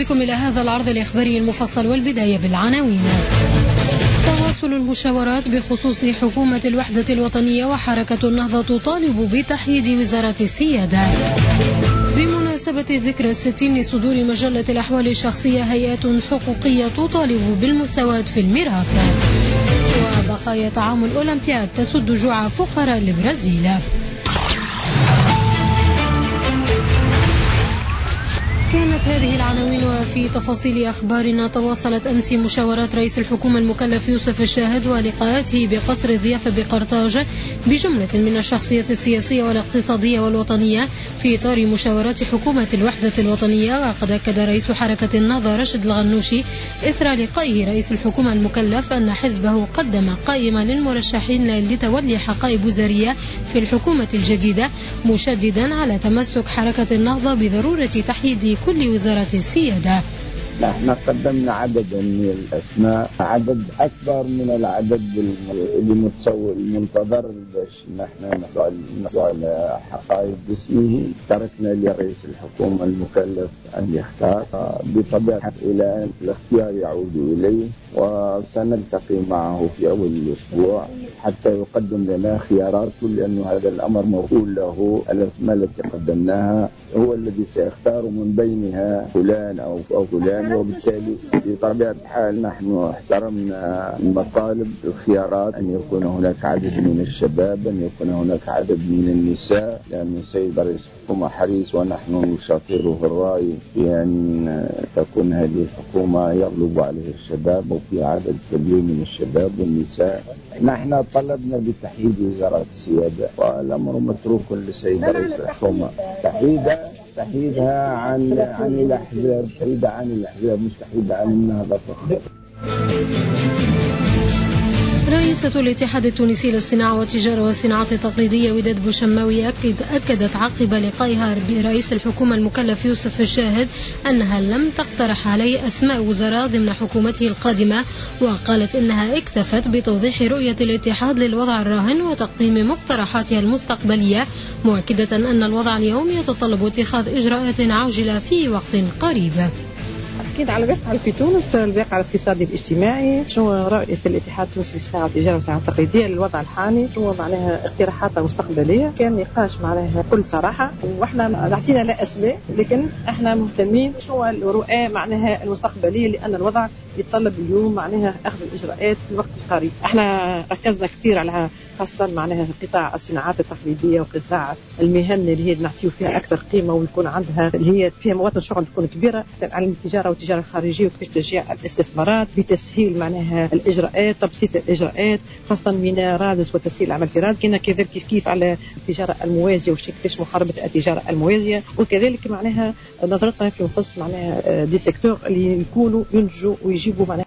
بكم إلى هذا العرض الإخباري المفصل، والبداية بالعناوين. تواصل المشاورات بخصوص حكومة الوحدة الوطنية، وحركة النهضة تطالب بتحييد وزارة السيادة. بمناسبة الذكرى 60 لصدور مجلة الأحوال الشخصية، هيئات حقوقية تطالب بالمساواة في الميراث. وبقايا طعام الأولمبياد تسد جوع فقراء البرازيل. كانت هذه العناوين. وفي تفاصيل أخبارنا، تواصلت أمس مشاورات رئيس الحكومة المكلف يوسف الشاهد ولقاءاته بقصر الضيافة بقرطاج بجملة من الشخصيات السياسية والاقتصادية والوطنية في إطار مشاورات حكومة الوحدة الوطنية. وقد أكد رئيس حركة النهضة راشد الغنوشي إثر لقائه رئيس الحكومة المكلف أن حزبه قدم قائمة للمرشحين لتولي حقائب وزارية في الحكومة الجديدة، مشددا على تمسك حركة النهضة بضرورة تحييد كل وزارة السيادة. نحن قدمنا عددا من الأسماء، عدد أكبر من العدد المنتظر باش نحن نضع على حقائب باسمه. تركنا لرئيس الحكومة المكلف أن يختار، بطبيعة إلى أن الاختيار يعود إليه، وسنلتقي معه في أول الأسبوع حتى يقدم لنا خيارات، لأن هذا الأمر موكول له. الأسماء التي قدمناها هو الذي سيختار من بينها فلان أو فلان، وبالتالي بطبيعة الحال نحن احترمنا المطالب الخيارات، أن يكون هناك عدد من الشباب، أن يكون هناك عدد من النساء، لأن السيد رئيس الحكومة حريص ونحن نشاطره الرأي بأن تكون هذه الحكومة يغلب عليه الشباب، وفي عدد كبير من الشباب والنساء. نحن طلبنا بتحييد وزارة السيادة، والأمر متروك للسيد رئيس الحكومة. تحييدها عن الأحزاب، تحييدها عن الأحزاب، مش تحييدها عن النهضة فقط. رئيسة الاتحاد التونسي للصناعة والتجارة والصناعات التقليدية وداد بوشماوي أكدت عقب لقائها برئيس الحكومة المكلف يوسف الشاهد أنها لم تقترح عليه أسماء وزراء ضمن حكومته القادمة، وقالت إنها اكتفت بتوضيح رؤية الاتحاد للوضع الراهن وتقديم مقترحاتها المستقبلية، مؤكدة أن الوضع اليوم يتطلب اتخاذ إجراءات عاجلة في وقت قريب. أكيد على الواقع في تونس، الواقع الاقتصادي الاجتماعي، شو رؤية الاتحاد التونسي للصناعة والتجارة والصناعات التقليدية للوضع الحالي، شو معناها اقتراحاتها المستقبلية. كان نقاش معناها بكل صراحة، واحنا نعطينا لا أسماء، لكن احنا مهتمين شو الرؤى معناها المستقبلية، لأن الوضع يتطلب اليوم معناها أخذ الإجراءات في الوقت القريب. احنا ركزنا كثير على خاصة معناها قطاع الصناعات التقليدية وقطاع المهن اللي هي نعطيه فيها أكثر قيمة، ويكون عندها اللي هي فيها مواطن شغل تكون كبيرة، على التجارة والتجارة الخارجية، وكيف تشجيع الاستثمارات بتسهيل معناها الإجراءات، تبسيط الإجراءات خاصة من رادس وتسهيل العمل في رادس. كنا كذلك كيف على التجارة الموازية وكيفاش محاربة التجارة الموازية، وكذلك معناها نظرتنا في مخص معناها دي سيكتور اللي يكونوا ينتجوا ويجيبوا معناها